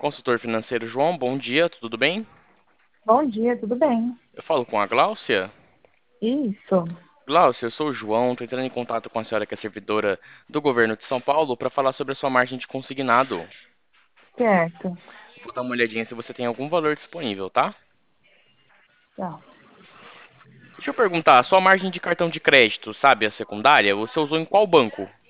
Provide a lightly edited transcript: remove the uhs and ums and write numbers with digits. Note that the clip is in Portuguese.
Consultor financeiro João, bom dia, tudo bem? Bom dia, tudo bem? Eu falo com a Gláucia. Isso, Gláucia, eu sou o João, estou entrando em contato com a senhora que é servidora do governo de São Paulo para falar sobre a sua margem de consignado. certo. Vou dar uma olhadinha se você tem algum valor disponível, tá? Tá. Deixa eu perguntar, a sua margem de cartão de crédito, sabe, a secundária, você usou em qual banco?